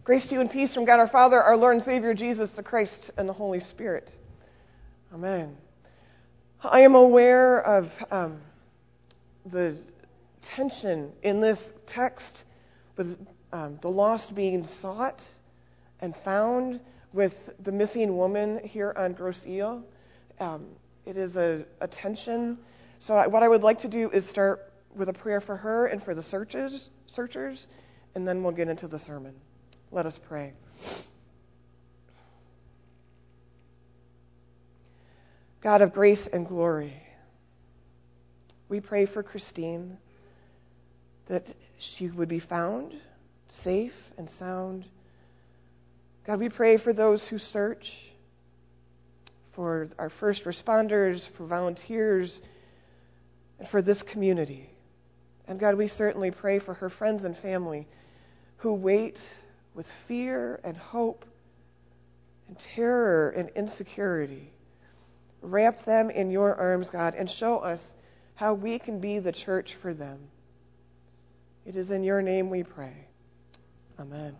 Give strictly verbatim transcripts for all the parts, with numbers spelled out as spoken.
Grace to you and peace from God our Father, our Lord and Savior, Jesus the Christ, and the Holy Spirit. Amen. I am aware of um, the tension in this text with um, the lost being sought and found with the missing woman here on Grosse Ile. Um, it is a, a tension. So I, what I would like to do is start with a prayer for her and for the searchers, searchers, and then we'll get into the sermon. Let us pray. God of grace and glory, we pray for Christine, that she would be found safe and sound. God, we pray for those who search, for our first responders, for volunteers, and for this community. And God, we certainly pray for her friends and family who wait with fear and hope and terror and insecurity. Wrap them in your arms, God, and show us how we can be the church for them. It is in your name we pray. Amen.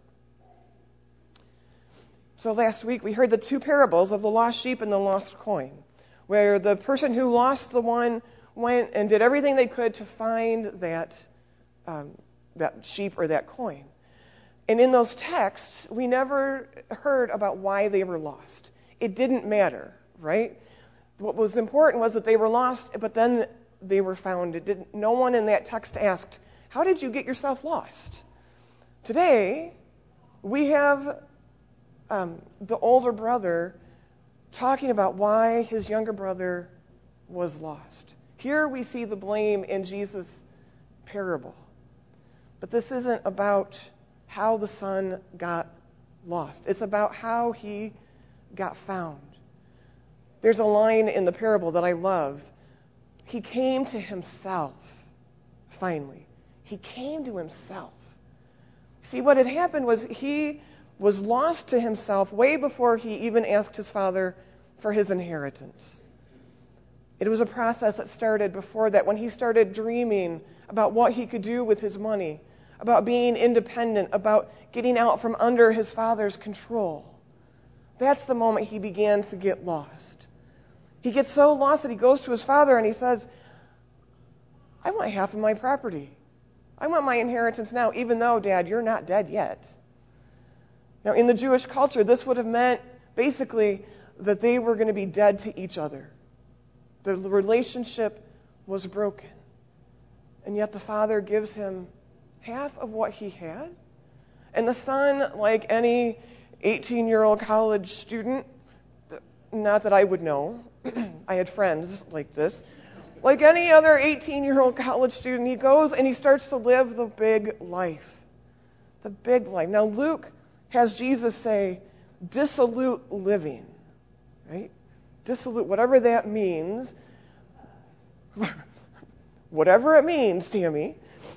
So last week we heard the two parables of the lost sheep and the lost coin, where the person who lost the one went and did everything they could to find that, um, that sheep or that coin. And in those texts, we never heard about why they were lost. It didn't matter, right? What was important was that they were lost, but then they were found. It didn't. No one in that text asked, "How did you get yourself lost?" Today, we have um, the older brother talking about why his younger brother was lost. Here we see the blame in Jesus' parable. But this isn't about how the son got lost. It's about how he got found. There's a line in the parable that I love. He came to himself, finally. He came to himself. See, what had happened was he was lost to himself way before he even asked his father for his inheritance. It was a process that started before that, when he started dreaming about what he could do with his money, about being independent, about getting out from under his father's control. That's the moment he began to get lost. He gets so lost that he goes to his father and he says, "I want half of my property. I want my inheritance now, even though, Dad, you're not dead yet." Now, in the Jewish culture, this would have meant basically that they were going to be dead to each other. The relationship was broken. And yet the father gives him half of what he had. And the son, like any eighteen-year-old college student, not that I would know, I had friends like this, like any other eighteen-year-old college student, he goes and he starts to live the big life. The big life. Now, Luke has Jesus say, dissolute living, right? Dissolute, whatever that means. Whatever it means, Tammy.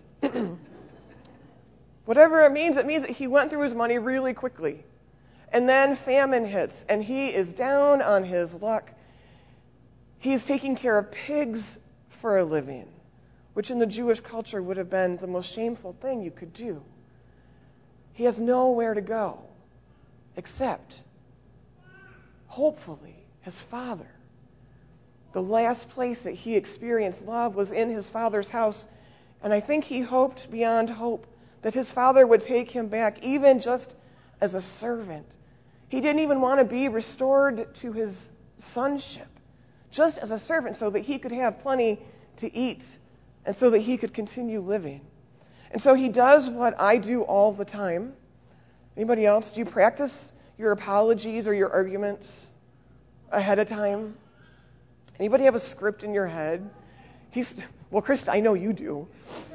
Whatever it means, it means that he went through his money really quickly. And then famine hits, and he is down on his luck. He's taking care of pigs for a living, which in the Jewish culture would have been the most shameful thing you could do. He has nowhere to go except, hopefully, his father. The last place that he experienced love was in his father's house, and I think he hoped beyond hope that his father would take him back, even just as a servant. He didn't even want to be restored to his sonship, just as a servant, so that he could have plenty to eat and so that he could continue living. And so he does what I do all the time. Anybody else? Do you practice your apologies or your arguments ahead of time? Anybody have a script in your head? He's, well, Krista, I know you do.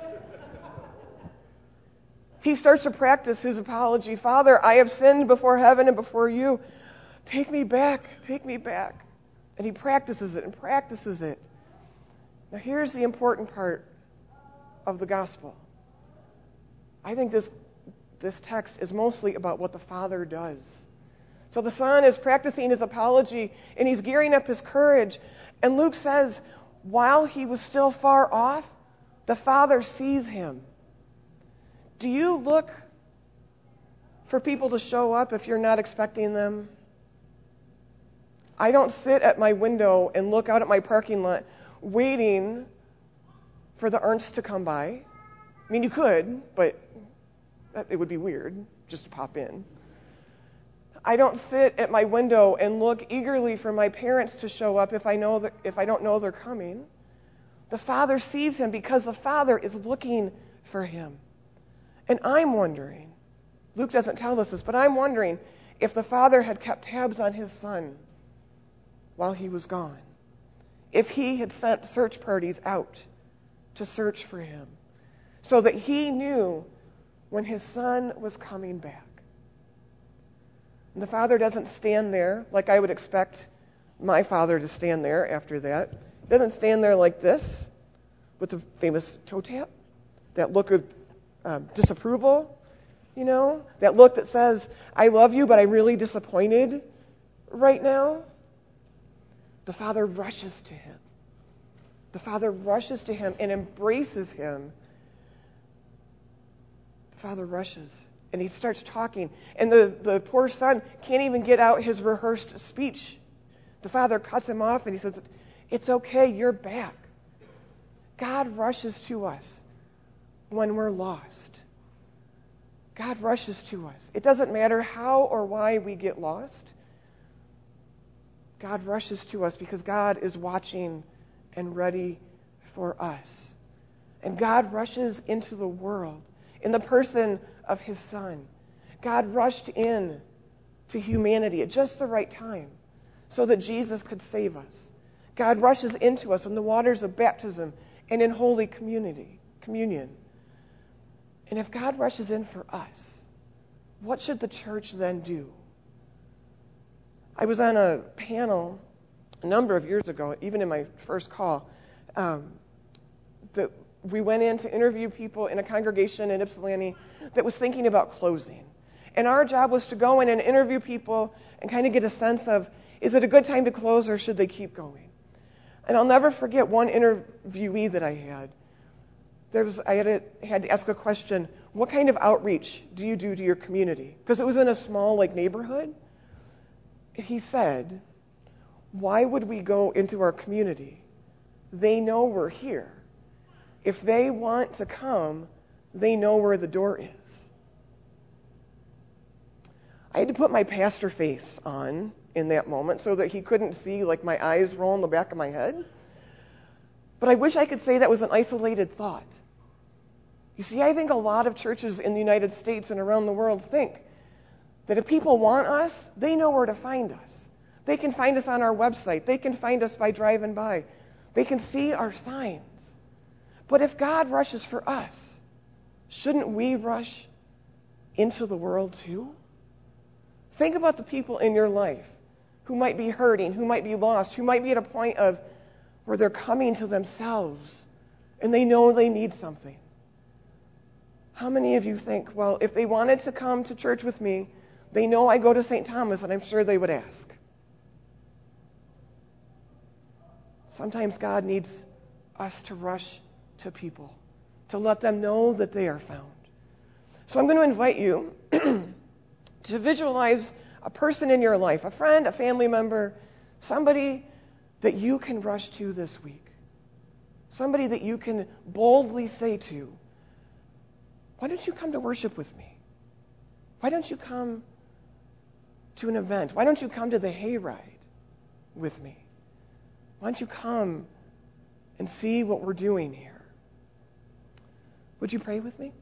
He starts to practice his apology. Father, I have sinned before heaven and before you. Take me back. Take me back. And he practices it and practices it. Now, here's the important part of the gospel. I think this, this text is mostly about what the Father does. So the Son is practicing his apology, and he's gearing up his courage. And Luke says, while he was still far off, the Father sees him. Do you look for people to show up if you're not expecting them. I don't sit at my window and look out at my parking lot waiting for the Ernsts to come by. I mean, you could, but it would be weird just to pop in. I don't sit at my window and look eagerly for my parents to show up if I know that, if I don't know they're coming. The Father sees him because the Father is looking for him. And I'm wondering, Luke doesn't tell us this, but I'm wondering if the Father had kept tabs on his Son while he was gone. If he had sent search parties out to search for him so that he knew when his Son was coming back. And the Father doesn't stand there like I would expect my father to stand there after that. He doesn't stand there like this with the famous toe tap, that look of uh, disapproval, you know, that look that says, I love you, but I'm really disappointed right now. The Father rushes to him. The Father rushes to him and embraces him. The Father rushes. And he starts talking. And the, the poor son can't even get out his rehearsed speech. The Father cuts him off and he says, it's okay, you're back. God rushes to us when we're lost. God rushes to us. It doesn't matter how or why we get lost. God rushes to us because God is watching and ready for us. And God rushes into the world in the person of his Son. God rushed in to humanity at just the right time so that Jesus could save us. God rushes into us in the waters of baptism and in holy community, communion. And if God rushes in for us, what should the church then do? I was on a panel a number of years ago, even in my first call, um, that we went in to interview people in a congregation in Ypsilanti that was thinking about closing. And our job was to go in and interview people and kind of get a sense of, is it a good time to close or should they keep going? And I'll never forget one interviewee that I had. There was, I had to, had to ask a question, what kind of outreach do you do to your community? Because it was in a small like neighborhood. He said, why would we go into our community? They know we're here. If they want to come, they know where the door is. I had to put my pastor face on in that moment so that he couldn't see like my eyes roll in the back of my head. But I wish I could say that was an isolated thought. You see, I think a lot of churches in the United States and around the world think that if people want us, they know where to find us. They can find us on our website. They can find us by driving by. They can see our signs. But if God rushes for us, shouldn't we rush into the world too? Think about the people in your life who might be hurting, who might be lost, who might be at a point of where they're coming to themselves and they know they need something. How many of you think, well, if they wanted to come to church with me, they know I go to Saint Thomas and I'm sure they would ask. Sometimes God needs us to rush to people, to let them know that they are found. So I'm going to invite you to visualize a person in your life, a friend, a family member, somebody that you can rush to this week. Somebody that you can boldly say to, why don't you come to worship with me? Why don't you come to an event? Why don't you come to the hayride with me? Why don't you come and see what we're doing here? Would you pray with me?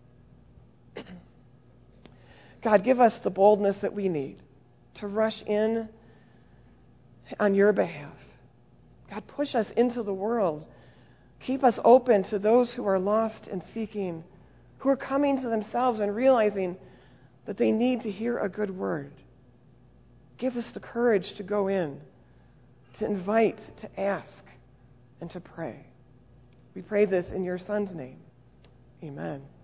God, give us the boldness that we need to rush in on your behalf. God, push us into the world. Keep us open to those who are lost and seeking, who are coming to themselves and realizing that they need to hear a good word. Give us the courage to go in, to invite, to ask, and to pray. We pray this in your Son's name. Amen.